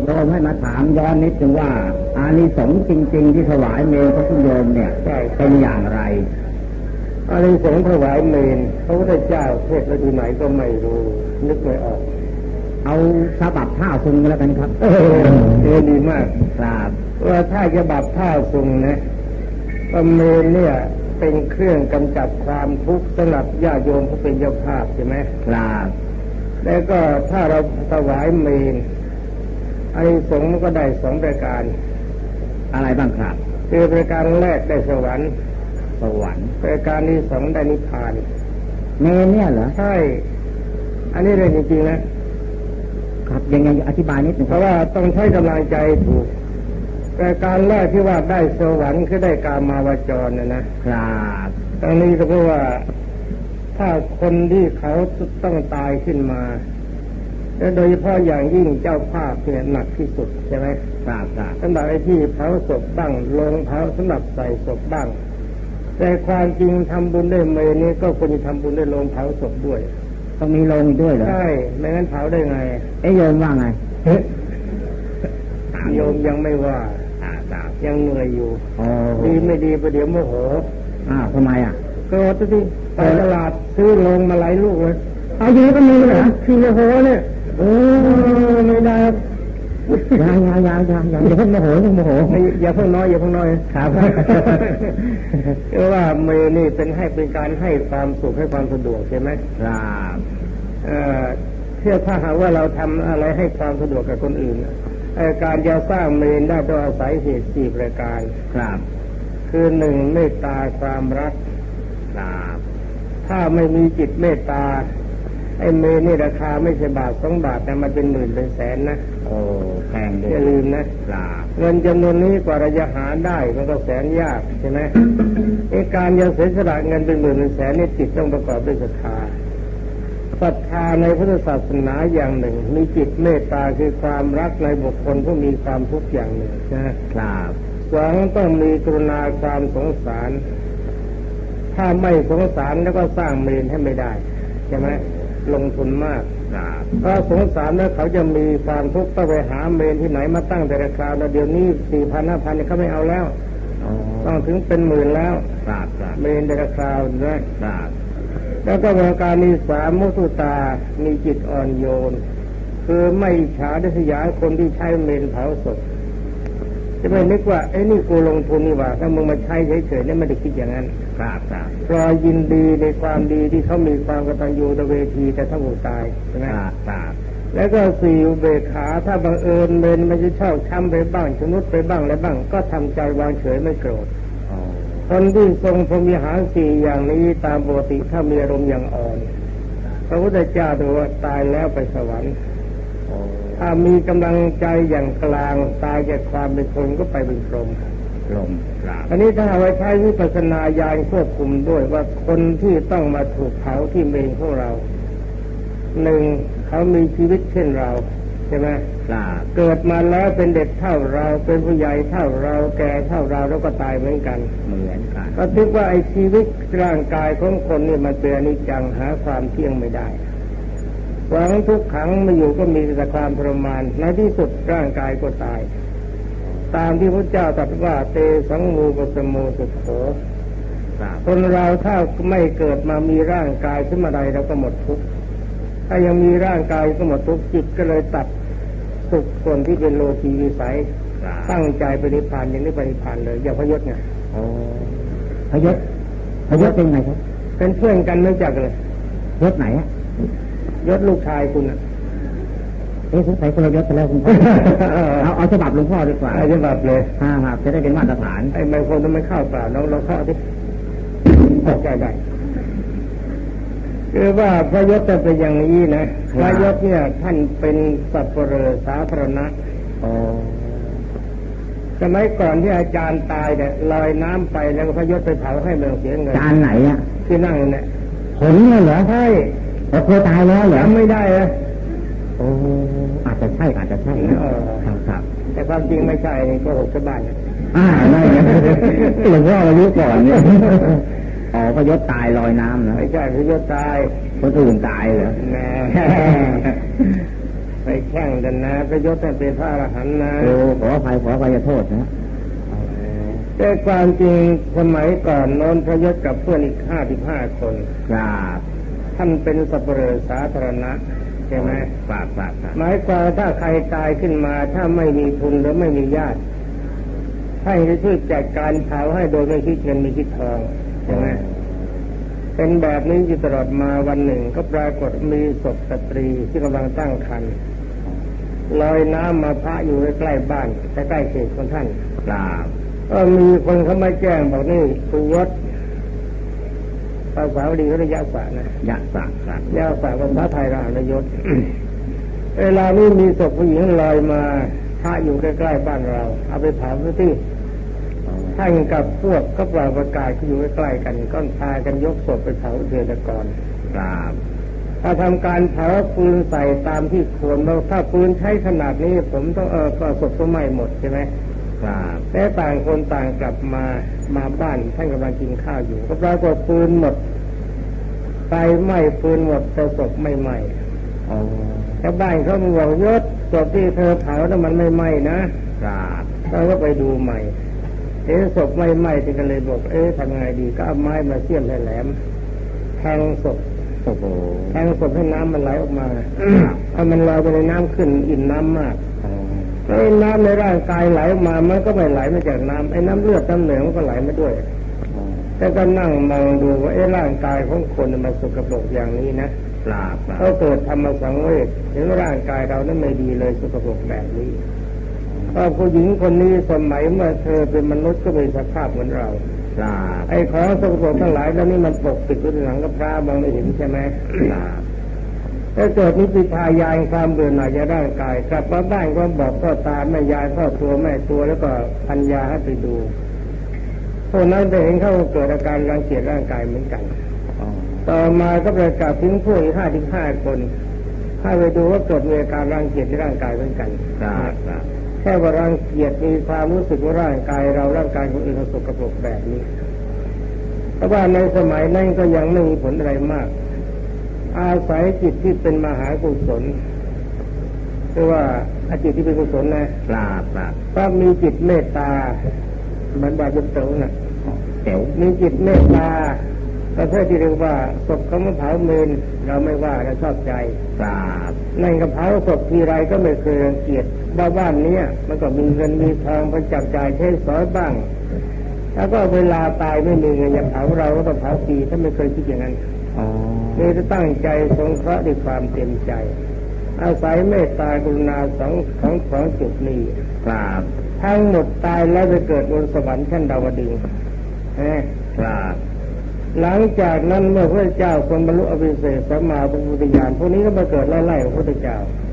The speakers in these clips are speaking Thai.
โยมให้มาถามย้อนนิดนึงว่าอานิสงส์จริงๆที่ถวายเมรุพระคุณโยมเนี่ยเป็นอย่างไรอานิสงส์ถวายเมรุพระพุทธเจ้าเทศน์ไว้ที่ไหนก็ไม่รู้นึกไม่ออกเอาฉบับท่าซุงแล้วกันครับดีมากครับว่าถ้าฉบับท่าซุงนะเมรุเนี่ยเป็นเครื่องกำจัดความทุกข์สำหรับญาติโยมผู้เป็นเจ้าภาพใช่ไหมครับแล้วก็ถ้าเราถวายเมรุอานิสงส์มันก็ได้2ประการอะไรบ้างครับคือประการแรกได้สวรรค์ประการที่2ได้นิพพานเมรุเนี่ยเหรอใช่อันนี้เรื่องจริงๆนะครับยังไงอธิบายนิดนึงเพราะว่าต้องใช้กำลังใจถูกประการแรกที่ว่าได้สวรรค์คือได้กามาวจรนะครับตรงนี้ก็เพราะว่าถ้าคนที่เขาต้องตายขึ้นมาและโดยเฉพาะอย่างยิ่งเจ้าภาพเนี่ยหนักที่สุดใช่ไหมครับสำหรับไอ้ที่เผาศพบ้างโรงเผาสำหรับใส่ศพบ้างแต่ความจริงทำบุญด้วยเมรุนี้ก็ควรจะทำบุญด้วยโรงเผาศพด้วยต้องมีโรงด้วยเหรอใช่ไม่งั้นเผาได้ไงโยมว่าไงโยมยังไม่ว่ายังเหนื่อยอยู่ดีไม่ดีประเดี๋ยวโมโหทำไมก็ที่ไปตลาดซื้อโรงมาหลายลูกเลยเอาอย่างนี้ก็มีเหรอคือโมโหเนี่ยไม่ได้ยังอย่าเพิ่งโมโหอย่าเพิ่งน้อยครับเพราะว่าเมรุนี่เป็นการให้ความสุขให้ความสะดวกใช่ไหมครับเชื่อถ้าหากว่าเราทำอะไรให้ความสะดวกกับคนอื่นการจะสร้างเมรุได้ต้องอาศัยเหตุ4ประการครับคือ1เมตตาความรักครับถ้าไม่มีจิตเมตตาไอ้เมรุนี่ราคาไม่ใช่บาท2 บาทแต่มันเป็นหมื่นเป็นแสนนะแพงด้วยอย่าลืมนะครับเงินจำนวนนี้กว่าเราจะหาได้มันก็แสนยากใช่ไหมการจะเสียสละเงินเป็นหมื่นเป็นแสนนี่จิตต้องประกอบด้วยศรัทธาในพุทธศาสนาอย่างหนึ่งมีจิตเมตตาคือความรักในบุคคลผู้มีความทุกข์อย่างหนึ่งนะครับ 2ต้องมีกรุณาความสงสารถ้าไม่สงสารแล้วก็สร้างเมรุให้ไม่ได้ใช่ไหมลงทุนมากเพราะสงสารแล้วเขาจะมีความทุกข์ต้องไปหาเมรุที่ไหนมาตั้งแต่ราคาแล้วเดี๋ยวนี้ 4,000 5,000 เนี่ยเขาไม่เอาแล้วต้องถึงเป็นหมื่นแล้วเมรุแต่ราคานะครับแล้วก็ประการที่3มุทุตามีจิตอ่อนโยนคือไม่อิจฉาริษยาคนที่ใช้เมรุเผาศพจะไม่นึกว่านี่กูลงทุนนี่ว่าถ้ามึงมาใช้เฉยๆเนี่ยไม่ได้คิดอย่างนั้นรอยินดีในความดีที่เขามีความกตัญญูตเวทีแต่ถ้าหูตายใช่ไหมแล้วก็4อุเบกขาถ้าบังเอิญเมรุมันจะชอบช้ำไปบ้างชนุดไปบ้างอะไรบ้างก็ทำใจวางเฉยไม่โกรธคนที่ทรงพรหมวิหาร4อย่างนี้ตามปกติถ้ามีอารมณ์อย่างอ่อนพระพุทธเจ้าถือว่าตายแล้วไปสวรรค์ถ้ามีกำลังใจอย่างกลางตายจากความเป็นคนก็ไปเป็นพรหมอันนี้ถ้าเอาไว้ใช้วิปัสสนาญาณควบคุมด้วยว่าคนที่ต้องมาถูกเผาที่เมรุของเรา1เขามีชีวิตเช่นเราใช่ไหมเกิดมาแล้วเป็นเด็กเท่าเราเป็นผู้ใหญ่เท่าเราแก่เท่าเราแล้วก็ตายเหมือนกันก็คิดว่าไอ้ชีวิตร่างกายของคนนี่มันเป็นอนิจจังหาความเที่ยงไม่ได้หวังทุกขังมาอยู่ก็มีแต่ความทรมานในที่สุดร่างกายก็ตายตามที่พระเจ้าตรัสว่าเตสังมูปสโมสุโขคนเราถ้าไม่เกิดมามีร่างกายขึ้นมาใดเราก็หมดทุกข์ถ้ายังมีร่างกายก็หมดทุกข์จิตก็เลยตัดสุขส่วนที่เป็นโลกีวิสัยตั้งใจไปนิพพานอย่างนี้ไปนิพพานเลยอย่างพยศไงพยศเป็นไงครับเป็นเพื่อนกันไม่จักเลยยศไหนยศลูกชายคุณสงสัยคนละยศไปแล้วคุณพ่อเอาฉบับหลวงพ่อดีกว่าฉบับเลยครับจะได้เป็นมาตรฐานไอ้บางคนมันเข้าเปล่าเราเข้าที่เข้าใจได้คือว่าพระยศจะเป็นอย่างนี้นะพระยศเนี่ยท่านเป็นสัพพะสาธารณะสมัยก่อนที่อาจารย์ตายเนี่ยลอยน้ำไปแล้วพระยศไปเผาให้เมืองเสียเงินอาจารย์ไหนที่นั่งเนี่ยผลเนี่ยเหรอใช่แต่เคยตายแล้วเหรอไม่ได้อาจจะใช่ครับแต่ความจริงไม่ใช่นี่ก็หกชาวบ้านไม่หลวงพ่ออายุก่อนเนี่ยพระยศตายลอยน้ำนะไม่ใช่พระยศตายคนอื่นตายเหรอแหมแข่งกันนะพระยศเป็นพระอรหันต์นะโอ้ขออภัยโทษนะแต่ความจริงสมัยก่อนโน้นพระยศกับเพื่อนอีก55 คนครับท่านเป็นสัปเหร่อสาธารณะใช่ไหมฝากหมายความถ้าใครตายขึ้นมาถ้าไม่มีทุนหรือไม่มีญาติให้ช่วยจัดการเผาให้โดยไม่คิดเงินไม่คิดทองใช่ไหมเป็นแบบนี้อยู่ตลอดมาวันหนึ่งก็ปรากฏมีศพสตรีที่กำลังตั้งครรภ์ลอยน้ำมาพระอยู่ใกล้บ้านใกล้เขตของท่านก็มีคนเขามาแจ้งบอกนี่สุยศภาษาบาลีเขาเรียกยะสะนะยะสะภาษาไทยเราอ่านยศเวลานี้มีศพผู้หญิงลอยมาพระอยู่ใกล้ๆบ้านเราเอาไปเผาที่ท่านกับพวกก็ปล่อยประกาศที่อยู่ใกล้ๆกันก็พากันยกศพไปเผาเดือนก่อนถ้าทำการเผาฟืนใส่ตามที่ควรเราถ้าฟืนใช้ขนาดนี้ผมต้องก็ศพก็ไหม้หมดใช่ไหมแต่ต่างคนต่างกลับมาบ้านท่านกำลังกินข้าวอยู่ก็ปรากฏฟืนหมดไฟไหม้ฟืนหมดแต่ศพไม่ไหม้ชาวบ้านเขาบอกยศศพที่เธอเผานั้นมันไม่ไหม้นะเราก็ไปดูใหม่ศพไม่ไหม้ที่กันเลยบอกทำไงดีก็เอาไม้มาเสี้ยมแหลมแทงศพให้น้ำมันไหลออกมาถ้ามันลอยไปในน้ำขึ้นอิ่มน้ำมากน้ำในร่างกายไหลออกมามันก็ไม่ไหลมาจากน้ำน้ำเลือดน้ำเหลืองมันก็ไหลมาด้วยแต่ก็นั่งมองดูว่าร่างกายของคนมันสกปรกอย่างนี้นะเขาเกิดธรรมสังเวชเห็นว่าร่างกายเรานั้นไม่ดีเลยสกปรกแบบนี้ผู้หญิงคนนี้สมัยเมื่อเธอเป็นมนุษย์ก็มีสภาพเหมือนเราไอ้ของสกปรกทั้งหลายแล้วนี่มันปกปิดอยู่ในหลังกระพร้ามองไม่เห็นใช่ไหมถ้าเกิดนิพพายานความเบื่อหน่ายในร่างกายกลับมาบ้านก็บอกพ่อตาแม่ยายพ่อตัวแม่ตัวแล้วก็ปัญญาให้ไปดูพวกนั้นไปเห็นเขาเกิดอาการรังเกียจร่างกายเหมือนกันต่อมาก็ประกาศถึงพวก55 คนให้ไปดูว่าเกิดมีอาการรังเกียจในร่างกายเหมือนกันแค่ว่ารังเกียจมีความรู้สึกว่าร่างกายเราร่างกายคนอื่นสกปรกแบบนี้แต่ว่าในสมัยนั้นก็ยังไม่มีผลอะไรมากอาศัยจิตที่เป็นมหากุศลคือว่าจิตที่เป็นกุศลนะถ้ามีจิตเมตตาเหมือนบาปเต๋อน่ะมีจิตเมตตาประเภทที่เรียกว่าศพเขามาเผาเมนเราไม่ว่าเราชอบใจนั่นก็เผาศพทีไรก็ไม่เคยรังเกียจบ้านนี้มันก็มีเงินมีทองไปจับจ่ายใช้สอยบ้างแล้วก็เวลาตายไม่มีเงินจะเผาเราก็ต้องเผาฟรีถ้าไม่เคยคิดอย่างนั้นนี่จะตั้งใจสงเคราะห์ด้วยความเต็มใจอาศัยเมตตากรุณาของจุดนี้ทั้งหมดตายแล้วไปเกิดบนสวรรค์ชั้นดาวดึงส์หลังจากนั้นเมื่อพระเจ้าทรงบรรลุอภิเษกสัมมาสัมพุทธญาณพวกนี้ก็มาเกิดไล่ๆกับพระพุทธเจ้า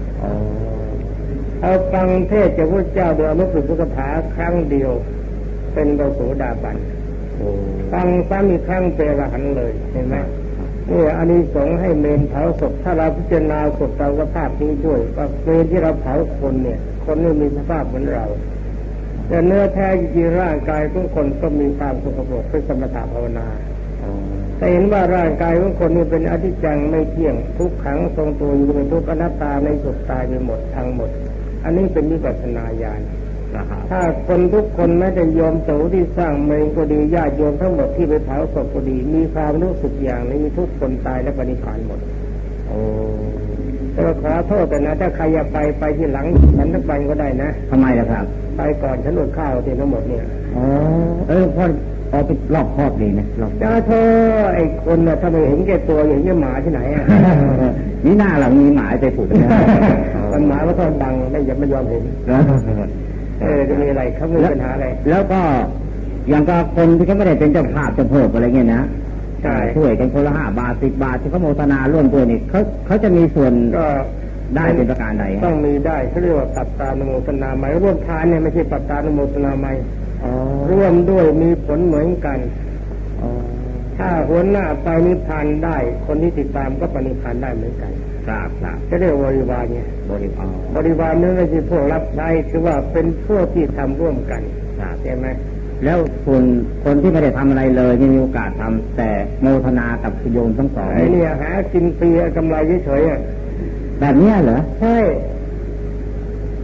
เอาฟังเทศจากพระเจ้าโดยอนุสุทธคาครั้งเดียวเป็นพระโสดาบันฟังซ้ำอีกครั้งเป็นอรหันต์เลยเห็นไหมนี่อานิสงส์ให้เมนเผาศพถ้าเราพิจารณาศพเราสภาพนี้ด้วยว่าเมนที่เราเผาคนเนี่ยคนนี้มีสภาพเหมือนเราแต่เนื้อแท้จริงร่างกายของคนก็มีความสกปรกเป็นสมถะภาวนาแต่เห็นว่าร่างกายของคนนี้เป็นอนิจจังไม่เที่ยงทุกขังทรงตัวอยู่เป็นทุกข์อนัตตาในสุดตายไปหมดทั้งหมดอันนี้เป็นวิปัสสนาญาณถ้าคนทุกคนไม่ได้ยอมโตที่สร้างเมนก็ดีญาติโยมทั้งหมดที่ไปเผาศพก็ดีมีความรู้สึกอย่างนี้ทุกคนตายและปณิพพานหมดแต่ขอโทษแต่นะถ้าใครอยากไปที่หลังฉันทักวันก็ได้นะทำไมล่ะครับไปก่อนฉันอดข้าวที่ทั้งหมดเนี่ยพ่อเอาไปรอบครอบดีนะจ้าเธอไอ้คนน่ะถ้าไม่เห็นแก่ตัวอย่างนี้หมาที่ไหนอ่ะนี่หน้าหลังมีหมาไปผูกนะมันหมาก็ต้องดังไม่ยอมเห็นจะมีอะไรเขามีปัญหาอะไรแล้วก็อย่างกับคนที่เขาไม่ได้เป็นเจ้าภาพเจ้าเพิบอะไรเงี้ยนะช่วยกันคนละ5 บาท10 บาทที่เขาโมทนาร่วมด้วยนี่เขาจะมีส่วนก็ได้เป็นประการใดต้องมีได้เขาเรียกว่าปัตตานุโมทนาใหม่ร่วมทานเนี่ยไม่ใช่ปัตตานุโมทนาใหม่ร่วมด้วยมีผลเหมือนกันถ้าหัวหน้าไปนิพพานได้คนที่ติดตามก็ปณิพพานได้เหมือนกันครับจะเรียกบริวารเนี่ยบริวารนี่ไม่ใช่พวกรับใช้คือว่าเป็นพวกที่ทำร่วมกันใช่ไหมแล้วคนที่ไม่ได้ทำอะไรเลยมีโอกาสทำแต่โมทนากับโยมทั้งสองไอ้เนี่ยหากินฟรีกำไรเฉยๆแบบนี้เหรอใช่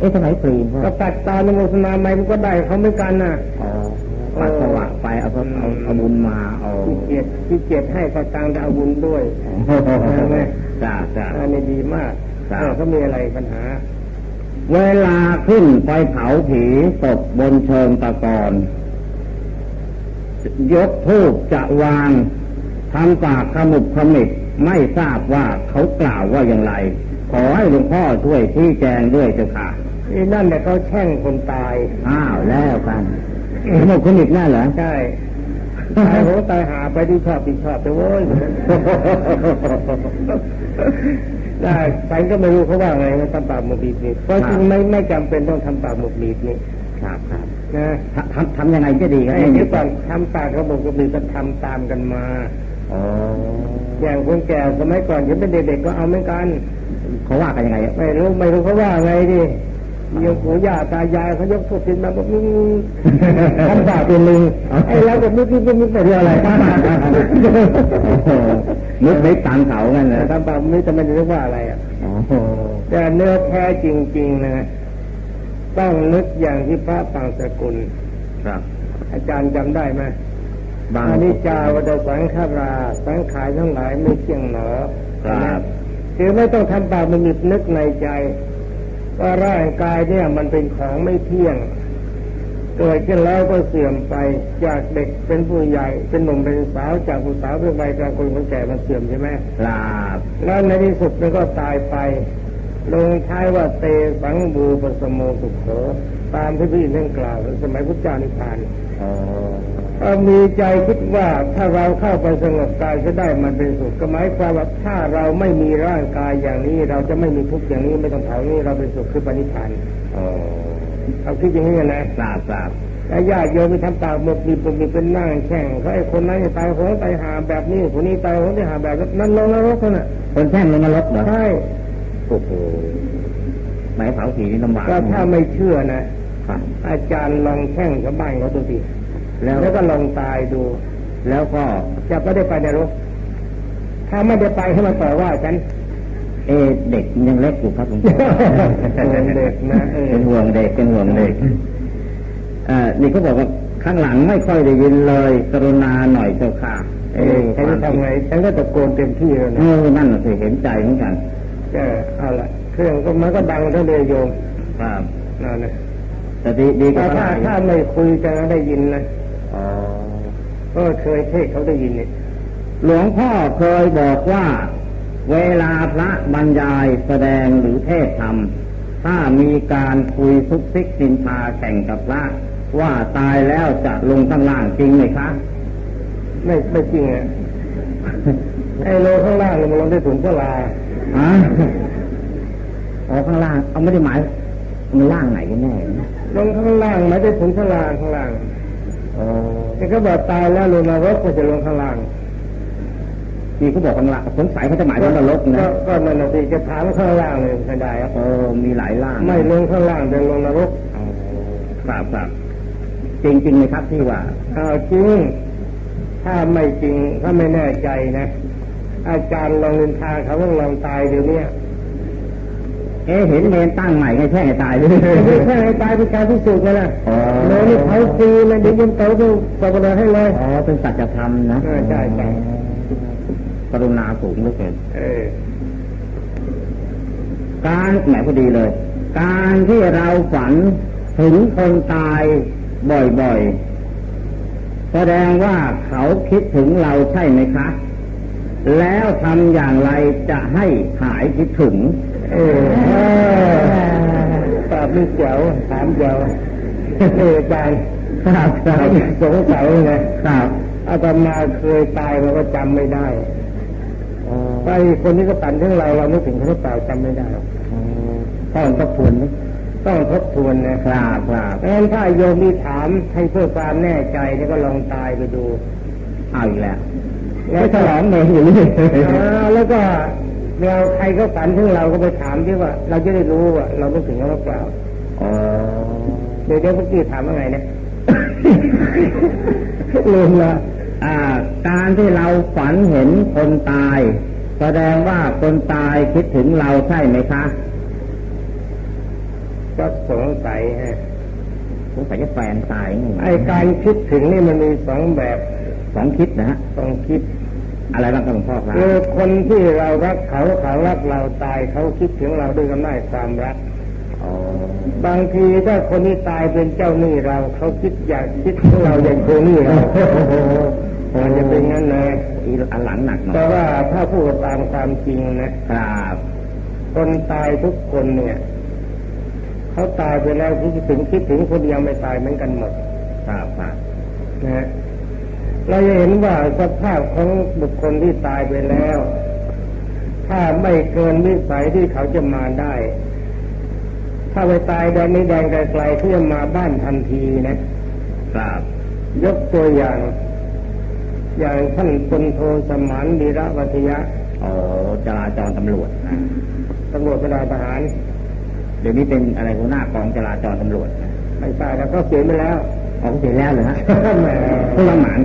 สมัยฟรีก็ตัดตาโมทนาใหม่มันก็ได้เขาไม่กันน่ะปัสสาวะไปเอาบุญมาที่เกียรให้ประตังเอาบุญด้วยใช่ไหมจ้าอันนี้ดีมากเขามีอะไรปัญหาเวลาขึ้นไปเผาผีศพบนเชิงตะกอนยกธูปจะวางทำปากขมุบขมิบไม่ทราบว่าเขากล่าวว่าอย่างไรขอให้หลวงพ่อช่วยชี้แจงด้วยเจ้าค่ะนั่นแหละเขาแช่งคนตายแล้วกันขมุบขมิบนั่นเหรอใช่ตายโหตายหาไปที่ชอบไปโว้ยได้ฉันก็ไม่รู้เขาว่าไงว่าทำปากหมกบีบนี่เพราะจริงไม่จำเป็นต้องทำปากหมกบีบนี่ครับนะทำยังไงจะดีครับเดี๋ยวก่อนทำปากเขาบอกก็มีก็ทำตามกันมาอย่างคนแก่สมัยก่อนยังเป็นเด็กๆก็เอาเหมือนกันเขาว่ากันยังไงไม่รู้เขาว่าไงดิโยมปู่ย่าตายายเขายกทุกสิ่งมาบอกทำปากเป็นลิงไอ้เราแบบนึกไปเรื่องอะไรนึกตามเขางั้นนะทำปากไม่จะไม่รู้ว่าอะไรอ่ะแต่เนื้อแท้จริงๆนะต้องนึกอย่างที่พระปังสกุลครับอาจารย์จำได้ไหมอนิจจาวัฏสังขาราสังขารทั้งหลายไม่เที่ยงหนอครับคือไม่ต้องทำปากมันมีนึกในใจว่าร่างกายเนี่ยมันเป็นของไม่เที่ยงเกิดขึ้นแล้วก็เสื่อมไปจากเด็กเป็นผู้ใหญ่เป็นหนุ่มเป็นสาวจากผู้สาวเป็นวัยกลางคนคนแก่มันเสื่อมใช่ไหมครับแล้วในที่สุดมันก็ตายไปลงท้ายว่าเตสังบูปสโมสุขโขตามที่พระอินทร์ท่านกล่าวในสมัยพุทธเจ้านิพพานมีใจคิดว่าถ้าเราเข้าไปสงบกายจะได้มันเป็นสุขก็หมายความว่าถ้าเราไม่มีร่างกายอย่างนี้เราจะไม่มีทุกข์อย่างนี้ไม่ต้องเผานี้เราเป็นสุขคือปณิธานเอาคิดอย่างนี้นะทราบแล้วญาติโยมไปทำปากหมกบีบเป็นนั่งแช่งเขาไอ้คนนั้นตายโหงตายหาแบบนี้คนนี้ตายโหงตายหาแบบนั้นลงนรกน่ะคนแช่งลงนรกเหรอใช่โอ้โหหมายเผาผีนี่ลำบากก็ถ้าไม่เชื่อนะอาจารย์ลองแช่งชาวบ้านเขาดูสิแล้วก็ลองตายดูแล้วก็จะไม่ได้ไปนรกถ้าไม่ได้ไปให้มาต่อว่าฉันเด็กยังเล็กอยู่ครับหลวงพ่อเด็กนะเป็นห่วงเด็กนี่เขาบอกว่าข้างหลังไม่ค่อยได้ยินเลยกรุณาหน่อยเจ้าค่ะฉันจะทำไงฉันก็ตะโกนเต็มที่แล้วนะนั่นสิเห็นใจเหมือนกันเอาละเครื่องก็มันก็ดังทั้งเดียวโยมครับนั่นนะแต่ดีก็ถ้าไม่คุยจะได้ยินนะก็เคยเทศเขาได้ยินนี่หลวงพ่อเคยบอกว่าเวลาพระบรรยายแสดงหรือเทศธรรมถ้ามีการคุยซุกซิกนินทาแข่งกับพระว่าตายแล้วจะลงข้างล่างจริงไหมคะไม่จริงอ่ะไอ้โลข้างล่างมันลงได้ถุงเท่าไรข้างล่างเอาไม่ได้หมายมันล่างไหนกันแน่ลงข้างล่างไม่ได้ถุงเท่าไรข้างล่างแต่ก็บอกตายแล้วลงนรกก็จะลงข้างล่างนี่เขาบอกข้างล่างสงสัยเขาจะหมายถึงนรกนะก็นั่นสิจะถามข้างล่างเลยไม่ได้ครับมีหลายล่างไม่ลงข้างล่างแต่ลงนรกครับจริงไหมครับที่ว่าจริงถ้าไม่จริงถ้าไม่แน่ใจนะอาจารย์ลองนินทาเขาต้องลองตายเดี๋ยวนี้เห็นเมนตั้งใหม่ให้แช่ให้ตายเลยแช่ให้ตายเป็นการพิสูจน์กันนะโน่นี่เผาฟรีเลยเดี๋ยวยิงเตาดูตบเลยให้เลยเป็นสัจธรรมนะใช่กรุณาสูงเหลือเกินการแหมพอดีเลยการที่เราฝันถึงคนตายบ่อยๆแสดงว่าเขาคิดถึงเราใช่ไหมคะแล้วทำอย่างไรจะให้หายคิดถึงตอบไม่เจ๋วถามเจ๋วอาจารย์ครับสงสัยไงครับอาตมาเคยตายมันก็จำไม่ได้ไปคนนี้ก็ปั่นถึงเราไม่ถึงเขาตายจำไม่ได้ต้องทบทวนนะครับงั้นถ้าโยมมีถามให้เพื่อความแน่ใจนี่ก็ลองตายไปดูเอาอีกแล้วฉลองเมย์อยู่นี่แล้วก็เราใครก็ฝันถึงเราก็ไปถามที่ว่าเราจะได้รู้ว่าเราไม่ถึงเขาหรือเปล่าเดี๋ยวเมื่อกี้ถามว่าไงเนี่ยลืมละการที่เราฝันเห็นคนตายแสดงว่าคนตายคิดถึงเราใช่ไหมคะก็สงสัยฮะสงสัยจะแฟนตายไอ้การคิดถึงนี่มันมีสองแบบสองคิดนะฮะสองคิดอะไรบ้างครับหลวงพ่อครับคือคนที่เรารักเขาเขารักเราตายเขาคิดถึงเราด้วยอำนาจความรักบางทีถ้าคนที่ตายเป็นเจ้าหนี้เราเขาคิดอยากคิดถึงเราอย่างคนนี้เรามันจะเป็นงั้นเลยอันหลังหนักหน่อยแต่ว่าถ้าพูดตามความจริงนะครับคนตายทุกคนเนี่ยเขาตายไปแล้วคิดถึงคนยังไม่ตายเหมือนกันหมดครับนะเราจะเห็นว่าสภาพของบุคคลที่ตายไปแล้วถ้าไม่เกินวิสัยที่เขาจะมาได้ถ้าไปตายแดนนี้แดนไกลๆเขาจะมาบ้านทันทีนะครับยกตัวอย่างท่านพลโทสมานวีระวัฒยะจราจรตำรวจตำรวจเวลาทหารเดี๋ยวนี้เป็นอะไรหัวหน้ากองจราจรตำรวจไม่ทราบแล้วก็เสียไปแล้วเสียแล้วเหรอฮะคนละหมาน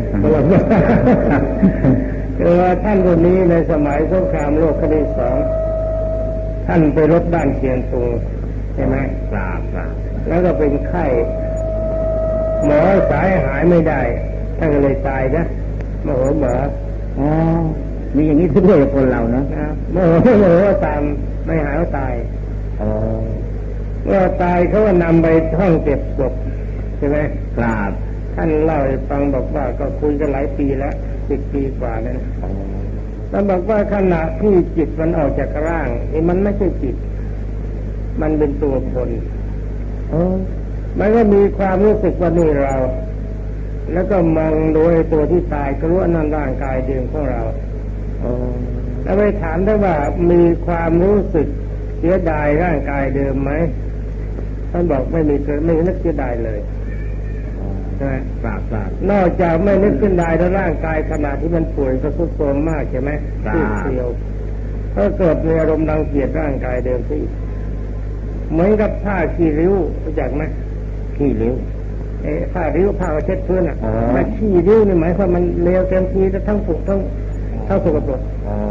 คือท่านคนนี้ในสมัยสงครามโลกครั้งที่2ท่านไปรบด้านเชียงตุงใช่ไหมครับแล้วก็เป็นไข้หมอสายหายไม่ได้ท่านก็เลยตายนะหมอมีอย่างนี้ด้วยคนเรานะหมอตามไม่หายก็ตายเมื่อตายเขาก็นำไปห้องเก็บศพใช่ไหมครับท่านเล่าให้ฟังบอกว่าก็คุยกันหลายปีแล้ว10 ปีกว่าแล้วนะแล้วบอกว่าขณะที่จิตมันออกจากร่างนี่มันไม่ใช่จิตมันเป็นตัวคนมันก็มีความรู้สึกว่านี่เราแล้วก็มองโดยตัวที่ตายก็รู้ว่านั่นร่างกายเดิมของเราแล้วไปถามได้ว่ามีความรู้สึกเสียดายร่างกายเดิมไหมท่านบอกไม่มีไม่นึกเสียดายเลยใช่ไหมนอกจากไม่นึกเสียดายแล้วร่างกายขณะที่มันป่วยก็ทรุดโทรมมากใช่ไหมเสียวก็เกิดมีอารมณ์รังเกียจร่างกายเดิมสิเหมือนกับผ้าขี้ริ้วรู้จักไหมขี้ริ้วผ้าริ้วผ้าเช็ดพื้นแต่ขี้ริ้วนี่หมายความมันเลวเต็มทีทั้งผุทั้งสกปรก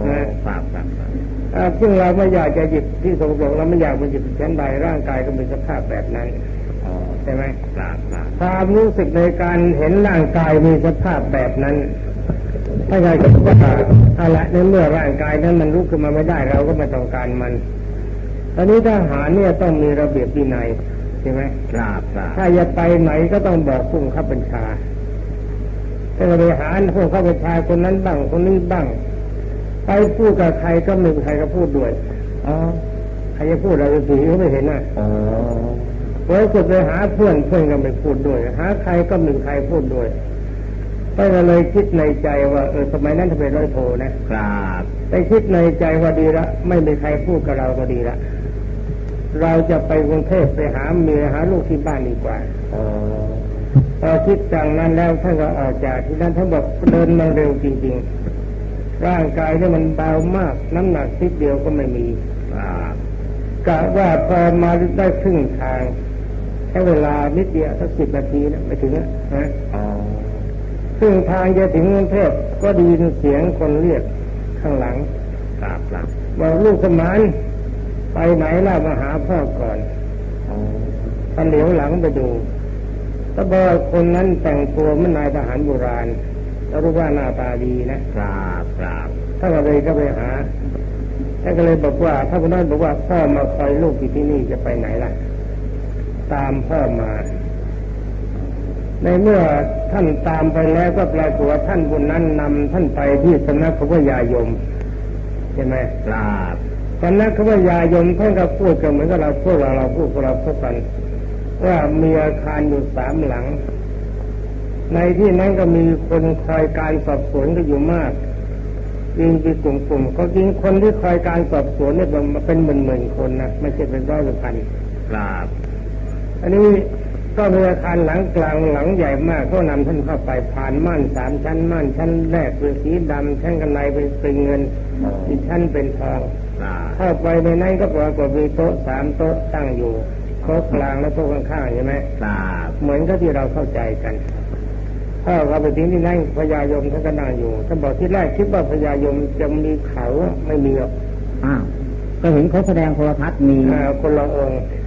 ซึ่งเราไม่อยากจะหยิบที่สกปรกเราไม่อยากไปหยิบชั้นใดร่างกายก็เป็นสภาพแบบนั้นใช่ไหมความรู้สึกในการเห็นร่างกายมีสภาพแบบนั้นถ้าใครก็ว่าอะไรในเมื่อร่างกายนั้นมันลุกขึ้นมาไม่ได้เราก็ไม่ต้องการมันตอนนี้ทหารเนี่ยต้องมีระเบียบวินัยใช่ไหมถ้าจะไปไหนก็ต้องบอกผู้บังคับบัญชาถ้าบริหารผู้บังคับบัญชาคนนั้นบ้างคนนี้บ้างไปพูดกับใครก็ไม่มีใครก็พูดด้วยใครจะพูดอะไรสิเขาไม่เห็นพอสุดไปหาเพื่อนก็ไม่พูดด้วยหาใครก็ไม่มีใครพูดด้วยก็เลยคิดในใจว่าสมัยนั้นถ้าเป็นร้อยโทนะครับไปคิดในใจว่าดีละไม่มีใครพูดกับเราก็ดีละเราจะไปกรุงเทพไปหาเมียหาลูกที่บ้านดีกว่าพอคิดจังนั้นแล้วท่านก็ออกจากที่นั้นท่านบอกเดินมาเร็วจริงๆร่างกายเนี่ยมันเบามากน้ำหนักนิดเดียวก็ไม่มีกะว่าพอมาได้ครึ่งทางแค่เวลานิดเดียวสัก10 นาทีนะไม่ถึงนะครึ่งทางจะถึงกรุงเทพก็ได้ยินเสียงคนเรียกข้างหลังบอกลูกสมานไปไหนล่ะมาหาพ่อก่อนท่านเหลียวหลังไปดูก็บอกคนนั้นแต่งตัวเหมือนนายทหารโบราณแล้วรู้ว่าหน้าตาดีนะครับท่านก็เลยก็ไปหาท่านก็เลยบอกว่าถ้าคนนั้นบอกว่าพ่อมาคอยลูกที่นี่จะไปไหนล่ะตามพ่อมาในเมื่อท่านตามไปแล้วก็ปรากฏว่าท่านคนนั้นนำท่านไปที่สำนักพระยายมใช่ไหมครับสำนักพระยายมท่านก็พูดกันเหมือนกับเราพูดกันว่ามีอาคารอยู่3 หลังในที่นั้นก็มีคนคอยการสอบสวนก็อยู่มากยิงเป็นกลุ่มก็ยิงคนที่คอยการสอบสวนเนี่ยเป็นหมื่นคนนะไม่ใช่เป็นร้อยเป็นพันครับอันนี้ก็มีอาคารหลังกลางหลังใหญ่มากก็นำท่านเข้าไปผ่านม่าน3 ชั้นม่านชั้นแรกเป็นสีดำชั้นกันในเป็นเงินอีกชั้นเป็นทองเข้าไปในนั้นก็ปรากฏมีโต๊ะ3 โต๊ะตั้งอยู่โต๊ะกลางและโต๊ะข้างๆใช่ไหมเหมือนกับที่เราเข้าใจกันถ้าเราไปถึงที่นั่นพญายมท่านก็นั่งอยู่ท่านบอกที่แรกคิดว่าพญายมจะมีเขาไม่มีหรอกก็เห็นเขาแสดงโทรทัศน์มีคนละองค์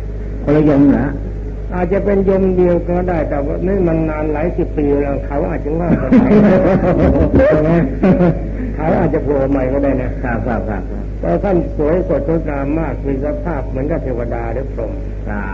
คนละยมเหรออาจจะเป็นยมเดียวก็ได้แต่ว่านี่มันนานหลายสิบปีแล้วเขาอาจจะว่าไปเขาอาจจะโผล่ใหม่ก็ได้นะครับแต่ท่านสวยสดงดงามมากมีสภาพเหมือนกับเทวดาหรือพรหม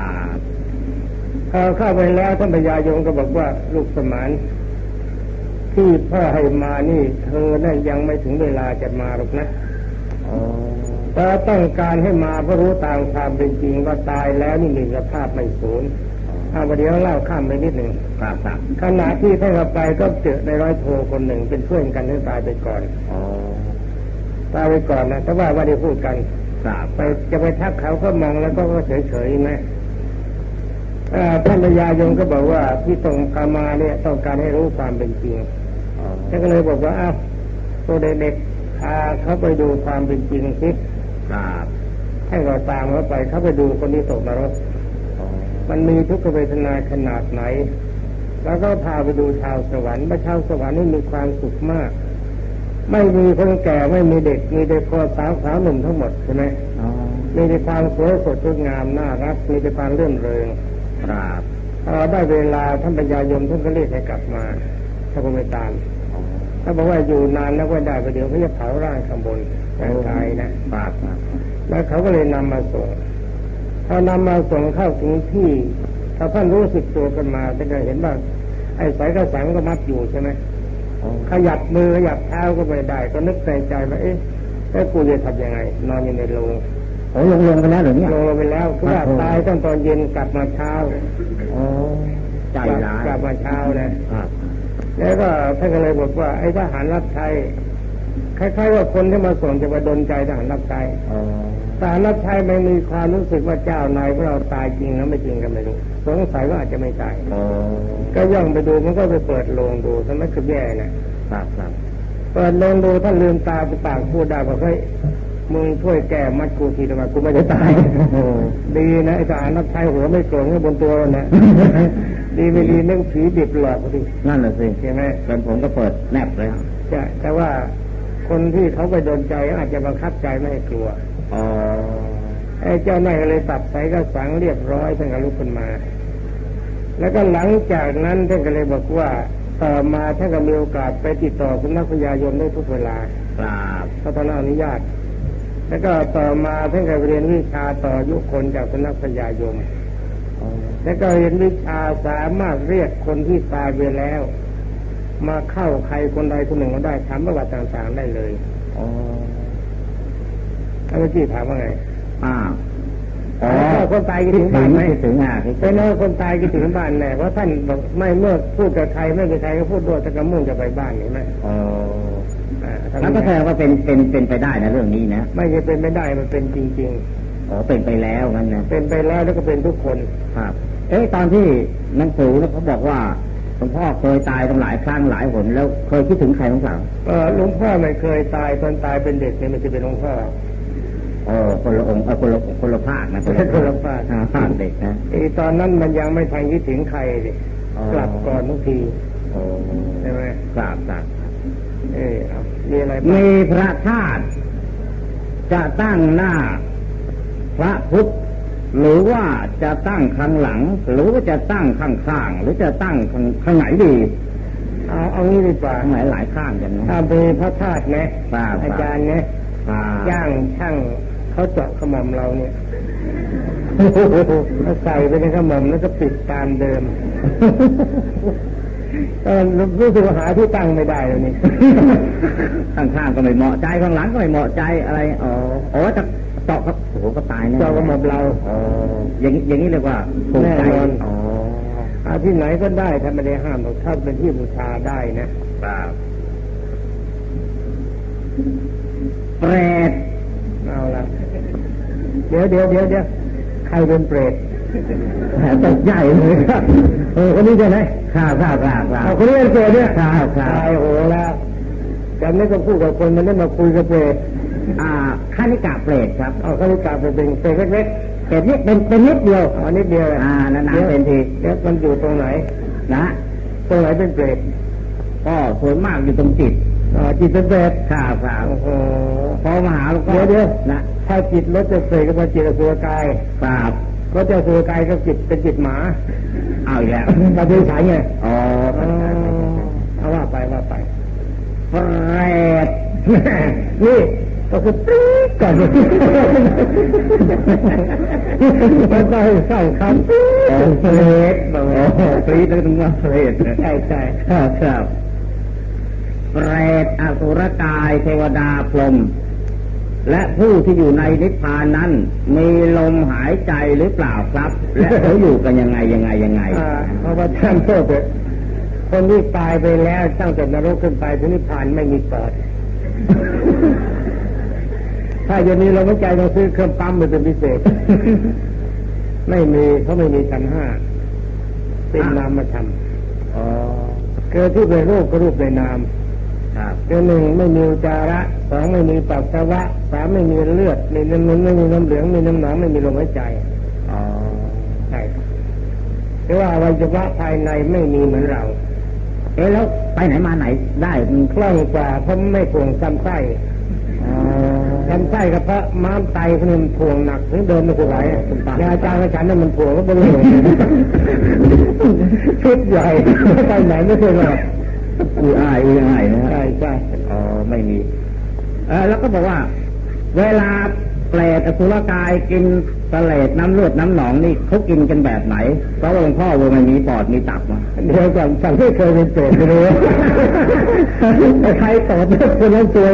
เข้าไปแล้วท่านพญายมก็บอกว่าลูกสมานที่พ่อให้มานี่เธอนั่นยังไม่ถึงเวลาจะมาหรอกนะแต่ต้องการให้มาเพราะรู้ตามความเป็นจริงว่าตายแล้วนี่มีสภาพไม่สูญวันเดียวเล่าข้ามไปนิดหนึ่งขณะที่ท่านกลับไปก็เจอในร้อยโทคนหนึ่งเป็นเพื่อนกันที่ตายไปก่อนตายไปก่อนนะแต่ว่าได้พูดกันไปจะไปทักเขาก็มองแล้วก็เฉยๆนะท่านพญายมก็บอกว่าที่ต้องการมาเนี่ยต้องการให้รู้ความเป็นจริงท่านก็เลยบอกว่าอ้าวตัวเด็กๆพาเขาไปดูความเป็นจริงสิให้เราตามเขาไปเขาไปดูคนที่ตกนรกมันมีทุกขเวทนาขนาดไหนแล้วก็พาไปดูชาวสวรรค์ชาวสวรรค์นี่มีความสุขมากไม่มีคนแก่ไม่มีเด็กมีแต่คนสาวหนุ่มทั้งหมดใช่ไหมมีแต่ความสวยสดงดงามน่ารักมีแต่ความเรื่นเริงพอได้เวลาท่านปัญญายมท่านก็เรียกให้กลับมาถ้าคงไม่ตามถ้าบอกว่าอยู่นานแล้วก็ได้ประเดี๋ยวเขาจะเผาร่างข้างบนร่างกายนะแล้วเขาก็เลยนำมาส่งพอนำมาส่งเข้าถึงที่ถ้าท่านรู้สึกตัวกันมาท่านก็เห็นว่าไอ้สายกระสังก็มัดอยู่ใช่ไหมขยับมือขยับเท้าก็ไม่ได้ก็นึกในใจว่าเอ๊ะแล้วกูจะทำยังไงนอนอยู่ในโรงลงไปแล้วหรือเนี่ยลงไปแล้วคือว่าตายตอนเย็นกลับมาเช้าใจร้ายกลับมาเช้านะแล้วก็ท่านก็เลยบอกว่าไอ้ทหารรับใช้คล้ายๆว่าคนที่มาส่งจะมาดลใจทหารรับใช้ทหารรับใช้ไม่มีความรู้สึกว่าเจ้านายของเราตายจริงแล้วไม่จริงกันไม่รู้สงสัยว่าอาจจะไม่ตายก็ย่องไปดูมันก็ไปเปิดโลงดูทำไมคือแย่นะเปิดโลงดูท่านลืมตาไปปากพูดได้บอกเฮ้ยมึงช่วยแก้มัดกูทีทำไมกูไม่ได้ตายดีนะไอ้ทหารรับใช้หัวไม่โกงบนตัวนะดีไม่ดีนึกผีดิบหลอกดินั่นแหละสิใช่ไหมเป็นผมก็เปิดแนบเลยใช่แต่ว่าคนที่เขาไปโดนใจอาจจะบังคับใจไม่ให้กลัวไอ้เจ้านายเลยตัดสายกระสังเรียบร้อยท่านก็ลุกขึ้นมาแล้วก็หลังจากนั้นท่านก็เลยบอกว่าต่อมาท่านก็มีโอกาสไปติดต่อสำนักพญายมได้ทุกเวลาถ้าท่านอนุญาตแล้วก็ต่อมาท่านก็เรียนวิชาต่อยุคนจากสำนักพญายมแล้วก็เรียนวิชาสามารถเรียกคนที่ตายไปแล้วมาเข้าใครคนใดคนหนึ่งก็ได้ถามประวัติต่างๆได้เลยท่านที่ถามว่าไงคนตายคิดถึงบ้านไหมคิดถึงเป็นว่าคนตายคิดถึงบ้านแน่เพราะท่านบอกไม่เมื่อพูดกับใครไม่กับใครก็พูดด้วยถ้ากระมุ่งจะไปบ้านเห็นไหมแล้วก็แสดงว่าเป็นไปได้นะเรื่องนี้นะไม่ใช่เป็นไม่ได้มันเป็นจริงๆเป็นไปแล้วงั้นนะเป็นไปแล้วแล้วก็เป็นทุกคนครับตอนที่หนังสือเขาบอกว่าหลวงพ่อเคยตายตั้งหลายครั้งหลายหนแล้วเคยคิดถึงใครบ้างเปล่าหลวงพ่อไม่เคยตายตอนตายเป็นเด็กเนี่ยมันจะเป็นหลวงพ่อคนละองค์คนละภาคนะคนละภาคเด็กนะตอนนั้นมันยังไม่ทันคิดถึงใครเลยกลับก่อนทุกทีใช่ไหมกลับมีอะไรมีพระธาตุจะตั้งหน้าพระพุทธหรือว่าจะตั้งข้างหลังหรือว่าจะตั้งข้างหรือจะตั้งข้างไหนดีเอางี้ดีกว่าหลายข้างกันนะถ้าเป็นพระธาตุนะอาจารย์เนี่ยย่างช่างเขาเจาะขมำเราเนี่ยเขาใส่ไปในขมำแล้วก็ปิดตามเดิมรู้สึกหาที่ตั้งไม่ได้เลยนี่ข้างๆก็ไม่เหมาะใจข้างหลังก็ไม่เหมาะใจอะไรจะเจาะโอ้โหก็ตายแน่เจาะขมำเราอย่างนี้เรียกว่าถูกใจที่ไหนก็ได้ถ้าไม่ได้ห้ามถ้าเป็นที่บูชาได้นะครับเปรตเอาละเดี๋ยวใครเป็นเปรตตกใหญ่เลยคนนี้ใช่ไหมข้าวคนนี้เป็นเปรตเนี่ยตายโหแล้วจำไม่ต้องพูดกับคนมันได้มาคุยกับเปรตคณิกาเปรตครับคณิกาเป็นเปรตเล็กๆเปรตนี่เป็นนิดเดียวนิดเดียวนานๆเป็นทีแล้วมันอยู่ตรงไหนนะตรงไหนเป็นเปรตก็ส่วนมากอยู่ตรงจิตจิตเป็นเปรตโอ้โหพอมาหาหลวงพ่อเดี๋ยวนะถ้าจิตลดจะเปรตก็มาจิตอสุรกายก็เจ้าสัวกายก็จิตเป็นจิตหมาเอาอีกแล้วมาดูฉายไงอ๋อเอาว่าไปเปรตนี่ก็คือปี๊ดก่อนมันต้องเข้าคำเปรตปี๊ดแล้วถึงว่าเปรตใช่ครับเปรตอสุรกายเทวดาพรหมและผู้ที่อยู่ในนิพพานนั้นมีลมหายใจหรือเปล่าครับและเขาอยู่กันยังไงเพราะว่าท่านโทษเลยคนที่ตายไปแล้วตั้งแต่นรกขึ้นไปถึงนิพพานไม่มีปอดถ้าอย่างนี้เราไม่ใจเราซื้อเครื่องปั๊มเป็นพิเศษไม่มีเขาไม่มีขันธ์ห้าเป็นนามธรรมเกิดที่เป็นรูปก็รูปในนามเกิดหนึ่งไม่มีอุจจาระสองไม่มีปัสสาวะสามไม่มีเลือดไม่มีไม่มีน้ำเหลืองไม่มีน้ำหนองไม่มีลมหายใจใช่แต่ว่าอวัยวะภายในไม่มีเหมือนเราแล้วไปไหนมาไหนได้มันคล่องกว่าเพราะไม่ถ่วงลำไส้ลำไส้กับพระม้ามไตคนนึงถ่วงหนักถึงเดินไม่ไหวอาจารย์ฉันนั่นมันถ่วงก็ไม่รู้ชุดใหญ่ไปไหนไม่เคยหรอกอ้ายนะใช่ไม่มีแล้วก็บอกว่าเวลาเปรตอสุรกายกินเสลดน้ำเลือดน้ำหนองนี่เขากินกันแบบไหนเพราะว่าหลวงพ่อว่ามันมีปอดมีตับมาเดี๋ยวก่อนฉันไม่เคยเป็นเปรตไม่รู้ใครตอบคนนั้นซวย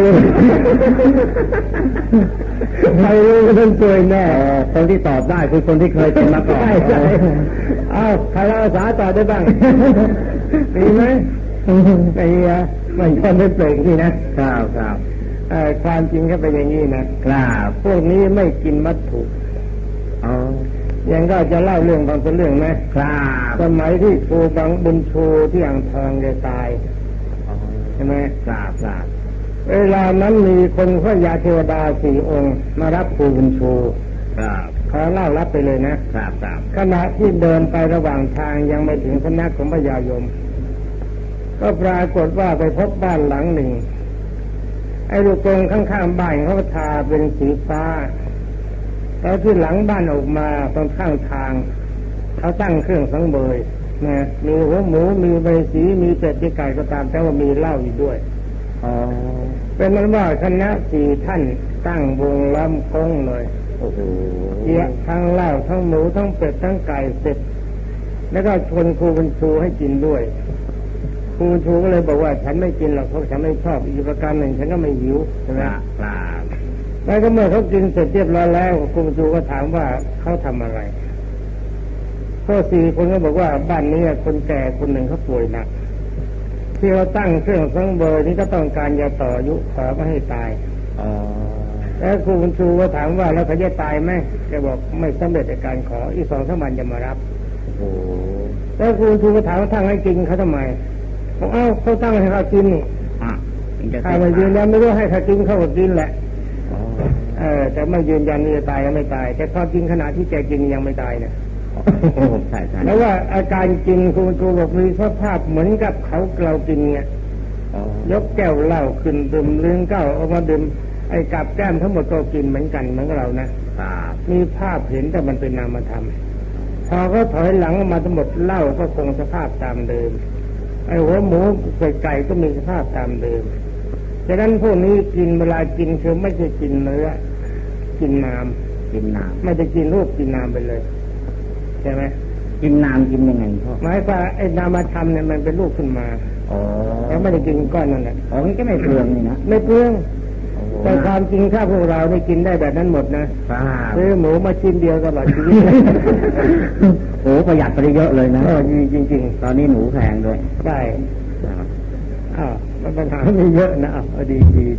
ใครรู้คนนั้นซวยแน่คนที่ตอบได้คือคนที่เคยเป็นมาก่อนใช่ใครรักษาต่อได้บ้างมีไหมไม่คนเป็นเปรตนี่ครับความจริงก็เป็นอย่างนี้นะครับพวกนี้ไม่กินวัตถุยังก็จะเล่าเรื่องบางเรื่องไหมครับสมัยที่ครูบางบุญชูที่อ่างทองจะตายใช่ไหมครับเวลานั้นมีคนพระยาเทวดา4 องค์มารับครูบุญชูขอเล่ารับไปเลยนะครับขณะที่เดินไประหว่างทางยังไม่ถึงสำนักของพระยายมก็ปรากฏว่าไปพบบ้านหลังหนึ่งไอ้ลูกกรงข้างๆบ้านเขาทาเป็นสีฟ้าแล้วที่หลังบ้านออกมาตรงข้างทางเขาตั้งเครื่องสังเวยนะมีหัวหมูมีใบสีมีเป็ดมีไก่ก็ตามแต่ว่ามีเหล้าอยู่ด้วยเป็นนั้นว่าคณะ4 ท่านตั้งวงล้อมกงเลยเยอะทั้งเหล้าทั้งหมูทั้งเป็ดทั้งไก่เสร็จแล้วก็ชวนครูบุญชูให้กินด้วยครูชูก็เลยบอกว่าฉันไม่กินหรอกเพราะฉันไม่ชอบอีกประการหนึ่งฉันก็ไม่หิวใช่ไหมแล้วก็เมื่อเขากินเสร็จเรียบร้อยแล้วครูชูก็ถามว่าเขาทำอะไรก็4 คนก็บอกว่าบ้านนี้คนแก่คนหนึ่งเขาป่วยหนักที่เราตั้งเครื่องสังเวยนี้ก็ต้องการยาต่ออายุขอไม่ให้ตายแล้วครูชูก็ถามว่าแล้วเขาจะตายไหมแกบอกไม่สำเร็จในการขออีก2-3 วันจะมารับแล้วครูชูก็ถามว่าทั้งให้กินเขาทำไมบอกเขาตั้งให้เขากินนี่ใครมายืนยันไม่รู้ให้เขากินเขาก็กินแหละแต่ไม่ยืนยันนี่จะตายก็ไม่ตายแต่ความจริงขณะที่แกกินยังไม่ตายเนี่ยใช่แล้วว่าอาการกินครูบอกมีสภาพเหมือนกับเรากินเนี่ยยกแก้วเหล้าขึ้นดื่มเลี้ยงเก้าเอามาดื่มไอ้กับแก้มทั้งหมดก็กินเหมือนกันเหมือนเรานะมีภาพเห็นแต่มันเป็นนามธรรมพอเขาถอยหลังมาทั้งหมดเหล้าก็คงสภาพตามเดิมไอ้หัวหมูไก่ก็มีสภาพตามเดิมฉะนั้นพวกนี้กินเวลากินคือไม่ใช่กินเนื้อกินน้ำไม่ได้กินรูปกินน้ำไปเลยใช่ไหมกินน้ำกินยังไงพ่อหมายว่าไอ้นามธรรมเนี่ยมันเป็นรูปขึ้นมาแล้วไม่ได้กินก้อนนั่นแหละนี่ก็ไม่เปลืองนี่นะไม่เปลืองแต่ความจริงถ้าพวกเราได้กินได้แบบนั้นหมดนะซื้อหมูมาชิ้นเดียวตลอดชีวิตประหยัดไปเยอะเลยนะจริงๆตอนนี้หมูแพงด้วยใช่มันปัญหาไม่เยอะนะดี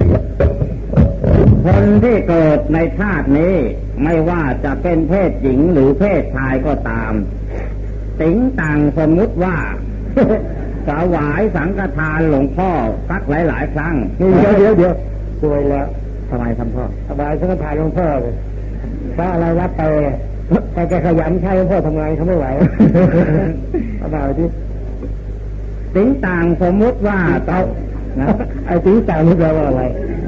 คนที่เกิดในชาตินี้ไม่ว่าจะเป็นเพศหญิงหรือเพศชายก็ตามสิงต่างสมมุติว่าถวายสังฆทานหลวงพ่อสักหลายครั้งเดี๋ยวสวยแล้วทำไมทำพ่อถวายสังฆทานหลวงพ่อเลยถ้าอะไรรับไปแต่แกขยันใช้หลวงพ่อทำงานเขาไม่ไหวเอาไปที่สิงต่างสมมุติว่าไอ้สิงต่างนี่แปลว่าอะไร